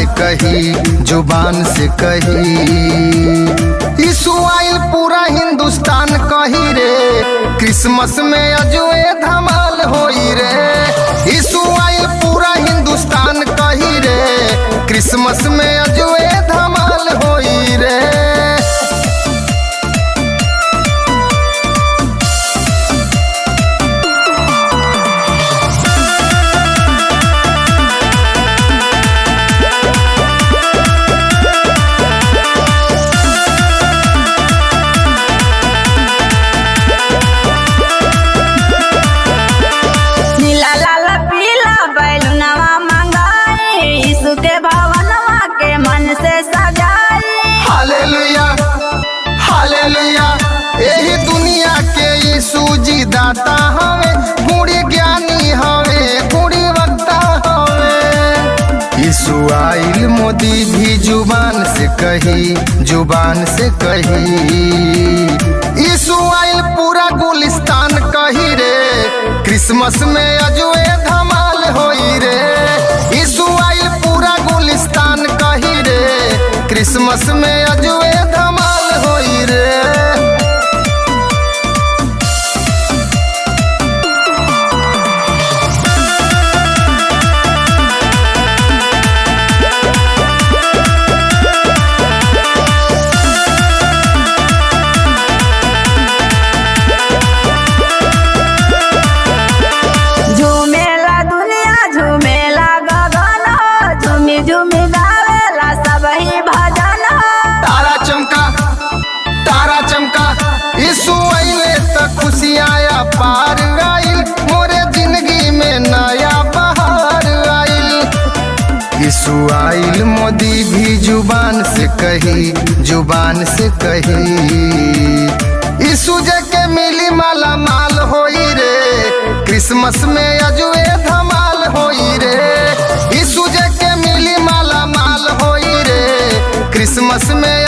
से कही, जुबान से कही। यीशु आइल पूरा हिंदुस्तान कही रे, क्रिसमस में अजुए धमाल होई रे। यीशु आइल पूरा हिंदुस्तान कही रे, क्रिसमस में अजुए धमाल होई रे। हालेलुया हालेलुया, यही दुनिया के यीशु जी दाता हवे, गुणी ज्ञानी हवे, गुणी वक्ता हवे। यीशु आइल मोदी भी जुबान से कही, जुबान से कही। यीशु आइल पूरा गुलिस्तान कही रे, क्रिसमस में अजुए धमाल होई रे। यीशु आइल पूरा गुलिस्तान कही रे, क्रिसमस में अजुए धमाल होई रे। झूमेला दुनिया झूमेला गगन, झूमी झूमी गावेला सब ही भजन। तारा चमका, तारा चमका, यीशु आइले त खुशियाँ पार आइल, मोरे जिंदगी में नया बहार आइल। यीशु आइल मोदी भी जुबान से कही, जुबान से कही। यीशु के मिली माला माल होई रे, क्रिसमस में अजुए धमाल होई रे। यीशु के मिली माला माल होई रे, क्रिसमस में